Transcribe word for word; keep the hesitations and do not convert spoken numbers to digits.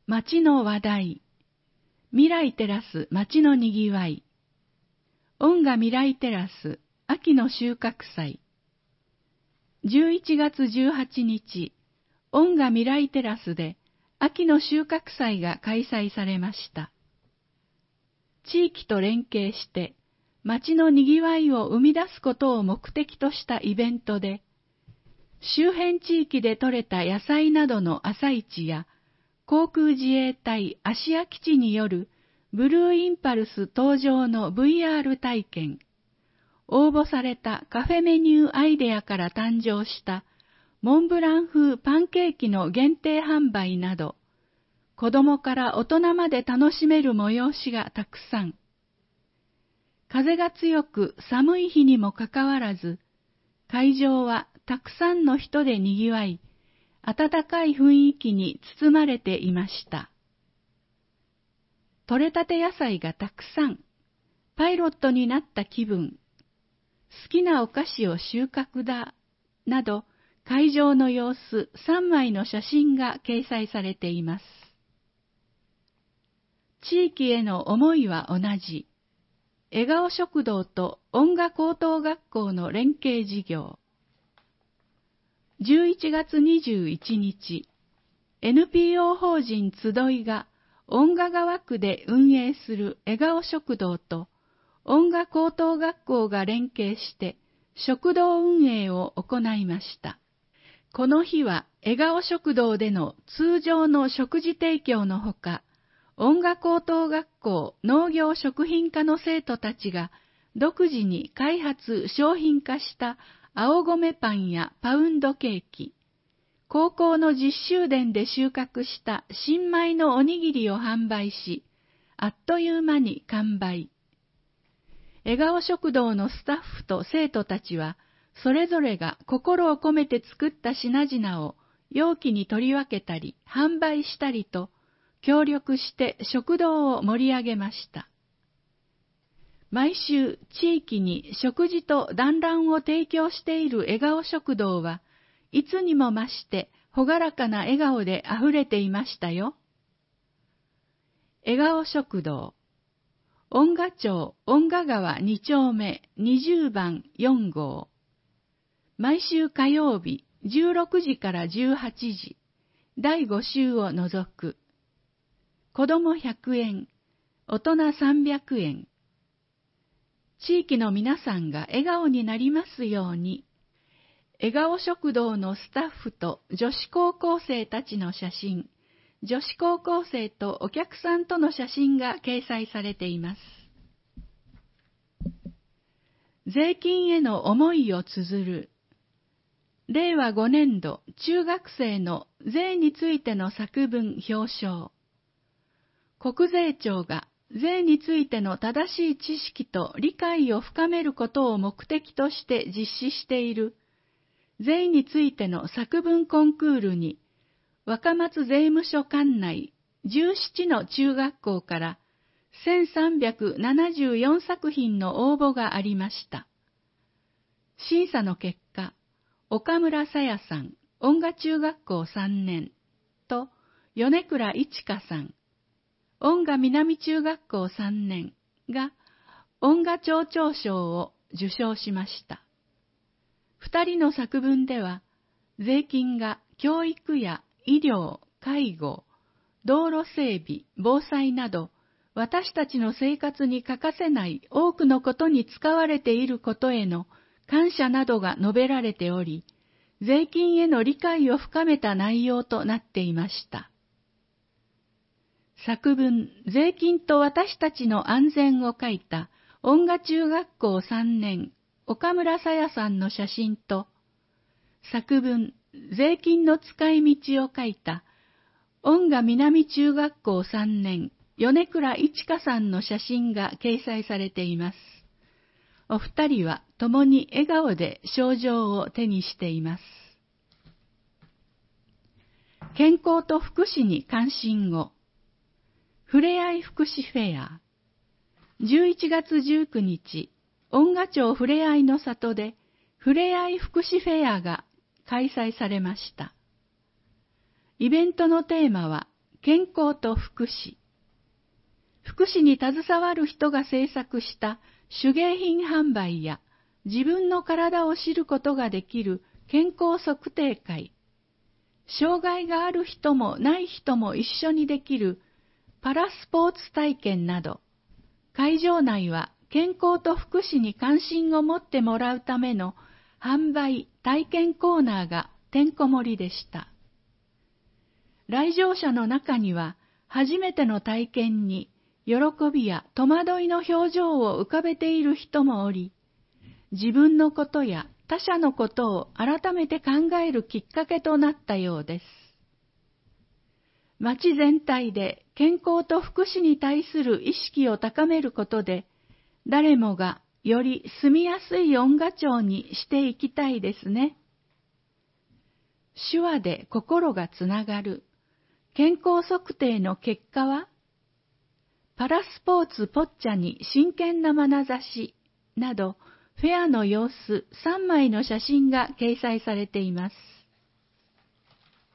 町の話題、未来テラス町のにぎわい、音楽未来テラス秋の収穫祭。じゅういちがつじゅうはちにち、音楽未来テラスで秋の収穫祭が開催されました。地域と連携して町のにぎわいを生み出すことを目的としたイベントで、周辺地域で採れた野菜などの朝市や、航空自衛隊芦屋基地によるブルーインパルス登場の ブイアール 体験、応募されたカフェメニューアイデアから誕生したモンブラン風パンケーキの限定販売など、子供から大人まで楽しめる催しがたくさん。風が強く寒い日にもかかわらず、会場はたくさんの人でにぎわい、温かい雰囲気に包まれていました。採れたて野菜がたくさん、パイロットになった気分、好きなお菓子を収穫だ、など、会場の様子さんまいの写真が掲載されています。地域への思いは同じ。笑顔食堂と音楽高等学校の連携事業。じゅういちがつにじゅういちにち、エヌピーオー 法人集いが音楽川区で運営する笑顔食堂と音楽高等学校が連携して食堂運営を行いました。この日は笑顔食堂での通常の食事提供のほか、音楽高等学校農業食品科の生徒たちが独自に開発商品化した青米パンやパウンドケーキ、高校の実習田で収穫した新米のおにぎりを販売し、あっという間に完売。笑顔食堂のスタッフと生徒たちは、それぞれが心を込めて作った品々を容器に取り分けたり販売したりと、協力して食堂を盛り上げました。毎週地域に食事と団らんを提供している笑顔食堂はいつにも増して朗らかな笑顔であふれていましたよ。笑顔食堂、音楽町音楽川にちょうめにじゅうばんよんごう。毎週火曜日じゅうろくじからじゅうはちじ、だいご週を除く。子どもひゃくえん、大人さんびゃくえん。地域の皆さんが笑顔になりますように。笑顔食堂のスタッフと女子高校生たちの写真、女子高校生とお客さんとの写真が掲載されています。税金への思いを綴る。れいわごねんど中学生の税についての作文表彰。国税庁が税についての正しい知識と理解を深めることを目的として実施している税についての作文コンクールに若松税務署管内じゅうななの中学校からせんさんびゃくななじゅうよんさくひんの応募がありました。審査の結果、岡村さやさん、音楽中学校さんねんと米倉いちかさん、音楽南中学校さんねんが音楽町長賞を受賞しました。二人の作文では、税金が教育や医療、介護、道路整備、防災など、私たちの生活に欠かせない多くのことに使われていることへの感謝などが述べられており、税金への理解を深めた内容となっていました。作文、税金と私たちの安全を書いた音楽中学校さんねん、岡村さやさんの写真と、作文、税金の使い道を書いた音楽南中学校さんねん、米倉いちかさんの写真が掲載されています。お二人は共に笑顔で賞状を手にしています。健康と福祉に関心を。ふれあい福祉フェア。じゅういちがつじゅうくにち、音楽町ふれあいの里でふれあい福祉フェアが開催されました。イベントのテーマは、 健康と福祉。福祉に携わる人が制作した手芸品販売や自分の体を知ることができる健康測定会、障害がある人もない人も一緒にできるパラスポーツ体験など、会場内は健康と福祉に関心を持ってもらうための販売・体験コーナーがてんこ盛りでした。来場者の中には初めての体験に喜びや戸惑いの表情を浮かべている人もおり、自分のことや他者のことを改めて考えるきっかけとなったようです。町全体で健康と福祉に対する意識を高めることで、誰もがより住みやすい恩賀町にしていきたいですね。手話で心がつながる健康測定の結果は、パラスポーツポッチャに真剣な眼差しなど、フェアの様子さんまいの写真が掲載されています。